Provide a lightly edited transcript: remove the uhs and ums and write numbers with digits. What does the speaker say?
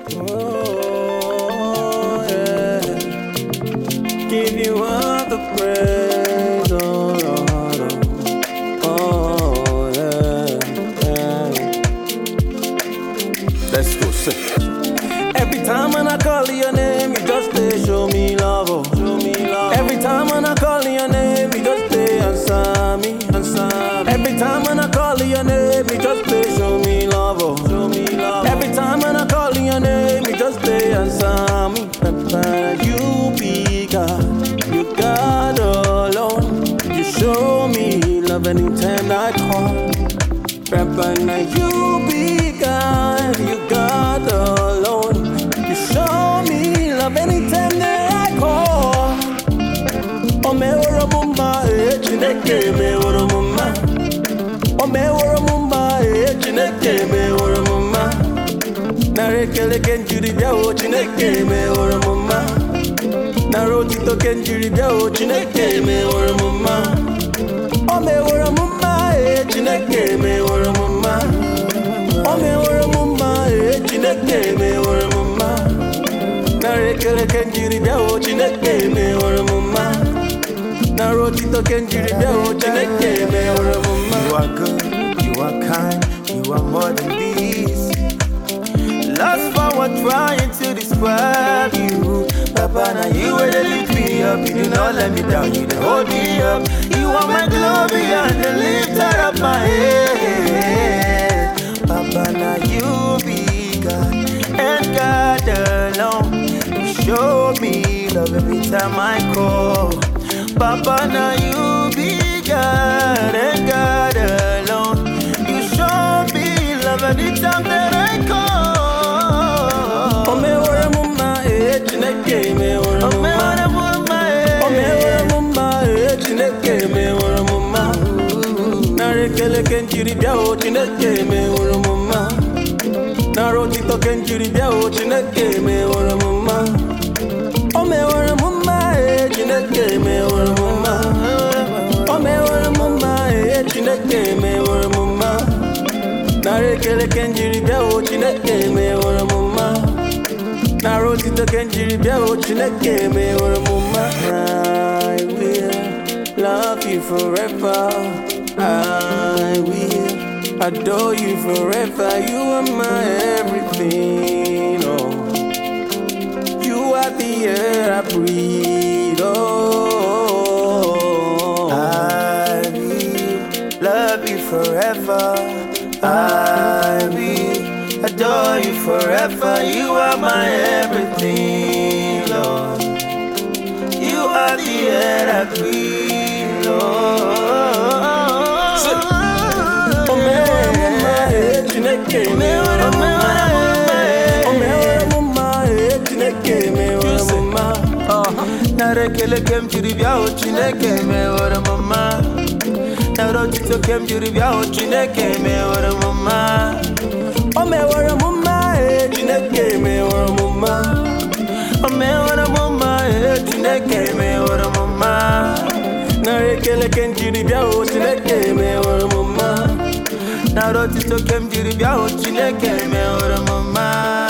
Oh, yeah. Give you all the praise, oh Lord. Oh, yeah, yeah. Let's go, sing. Every time when I call your name, you just stay show me love, oh. Show me love. Every time when I call your name, you just stay answer me, answer me. Every time when I call your name, you just stay show me love, oh. Show me love. Every time when I call your name, you just stay answer me. You be God, you God alone. You show me love anytime I call. Now you be God, you God alone. You show me love anytime that I call. Oh me wora mumba chineke me wora mumma. Oh me wora mumba chineke me wora mumma. Narekele kenjuri bia o chineke me wora mumma. Narotito kenjuri bia o chineke me wora mumma. Oh me wora mumba chineke me wora mumma. Oh me wora mumma chineke me wora mumma. Narekele kenjuri bia o chineke me wora mumma. Narotito kenjuri bia o chineke me wora mumma. You are good, you are kind, you are more than these. Lost forward trying to describe you. Papa, now you will lift me up. You do not let me down, you don't hold me up. You are my glory and the lifter of my head. Papa, now you be God and God alone. You show me love every time I call. Papa, now you be God and God alone. You show me love every time that I call. Oh me wora mumma chineke me wora Oh, me mumma. wanna move my head. Oh me wora mumma chineke me wora mumma. Narekele kenjuri bia o chineke me wora mumma. Narotito kenjuri bia o chineke me wora mumma. Oh me wora mumma chineke me wora mumma. Oh me wora mumma chineke me wora mumma. Narekele kenjuri bia o chineke me wora mumma. Narotito kenjuri bia o chineke me wora mumma. I will love you forever. I will adore you forever. You are my everything. Oh, you are the air I breathe. Oh, I will love you forever. I will adore you forever. You are my everything, Lord. You are the air I breathe, Lord. oh me wora mumma chineke me wora mumma. Oh me wora mumma chineke me wora mumma. Narekele kem juri bia o chineke me wora mama. Narotito kem juri bia o chineke me wora mama. Oh me wora mumma chineke me wora mumma. Oh me wora mama chineke me wora mama. Narekele kenjuri bia o chineke me wora mumma. Narotito kem juri bia o chineke me wora mama.